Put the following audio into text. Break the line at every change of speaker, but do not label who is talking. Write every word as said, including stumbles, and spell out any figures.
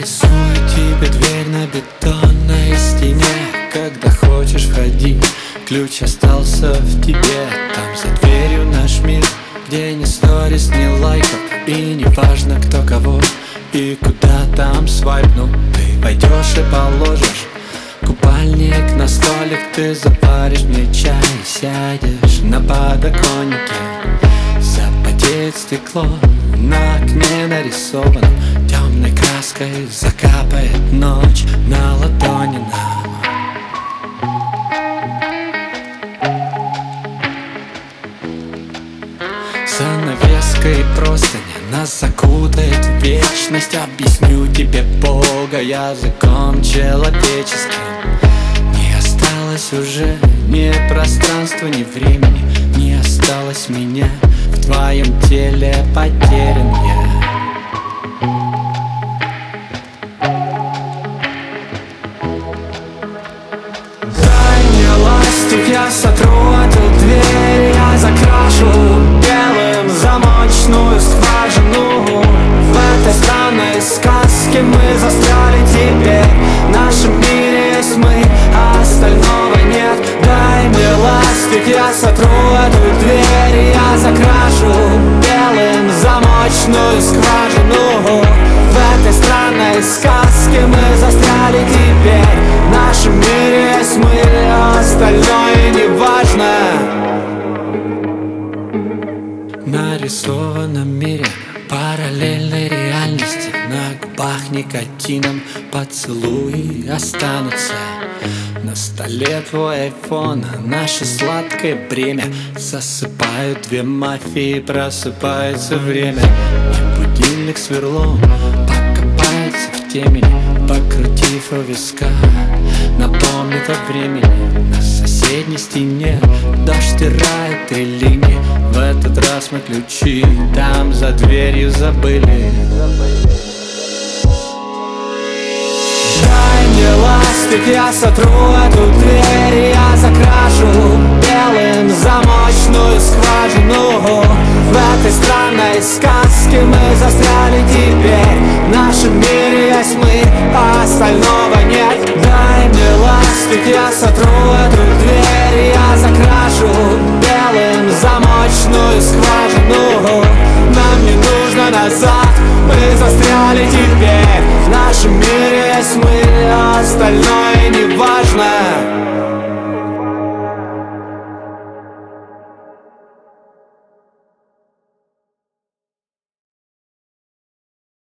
Нарисую тебе дверь на бетонной стене. Когда хочешь, входи, ключ остался в тебе. Там за дверью наш мир, где ни сторис, ни лайков, и не важно, кто кого и куда там свайпнул. Ты войдешь и положишь купальник на столик, ты запаришь мне чай, сядешь на подоконнике. Запотеет стекло, на окне нарисовано темной краской, закапает ночь на ладони нам. Занавеска и простыня нас закутает в вечность. Объясню тебе Бога языком человеческим. Не осталось уже ни пространства, ни времени. Не осталось меня, в твоем теле потерян я. Дай мне ластик, я сотру эту дверь, я закрашу белым замочную скважину. В этой странной сказке мы застряли теперь. В нашем мире есть мы, а остального нет. Дай мне ластик, я сотру эту дверь, я закрашу белым замочную скважину. В этой странной сказке мы застряли теперь. В нашем мире есть мы, а остальное не важно. В нарисованном мире параллельной реальности на губах никотином поцелуи останутся. На столе твой айфон, наше сладкое бремя. Засыпают две мафии, просыпается время. И будильник сверлом покопается в темени, покрутив у виска, напомнит о времени. На соседней стене дождь стирает три линии. В этот раз мы ключи там за дверью забыли. Дай мне ластик, я сотру эту дверь, я закрашу белым замочную скважину. В этой странной сказке мы застряли теперь. В нашем мире есть мы, а остального нет. Дай мне ластик, я сотру эту дверь, я закрашу белым замочную скважину. Нам не нужно назад, мы застряли теперь. В нашем мире есть мы, а остальное не важно.